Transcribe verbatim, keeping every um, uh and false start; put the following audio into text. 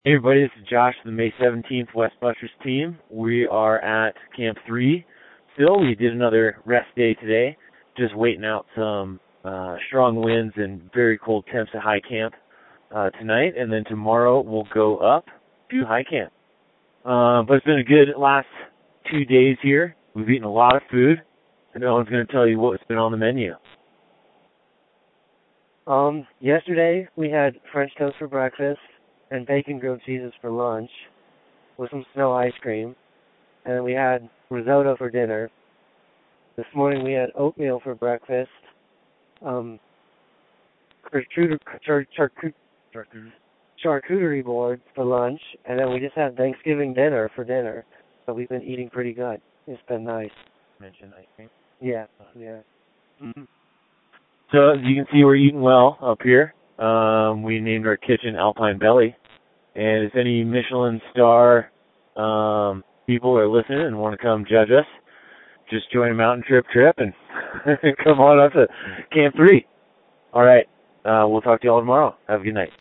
Hey everybody, this is Josh, the May seventeenth West Busters team. We are at Camp three. Still, we did another rest day today, just waiting out some uh, strong winds and very cold temps at high camp uh, tonight, and then tomorrow we'll go up to high camp. Uh, but it's been a good last two days here. We've eaten a lot of food, and no one's going to tell you what's been on the menu. Um, yesterday we had French toast for breakfast and bacon grilled cheeses for lunch with some snow ice cream. And then we had risotto for dinner. This morning we had oatmeal for breakfast, um, charcuterie, char, charcut, charcuterie boards for lunch, and then we just had Thanksgiving dinner for dinner. So we've been eating pretty good. It's been nice. Mention ice cream. Yeah, yeah. Mm-hmm. So as you can see, we're eating well up here. Um, we named our kitchen Alpine Belly. And if any Michelin star um, people are listening and want to come judge us, just join a mountain trip trip and come on up to Camp three. All right. Uh, we'll talk to you all tomorrow. Have a good night.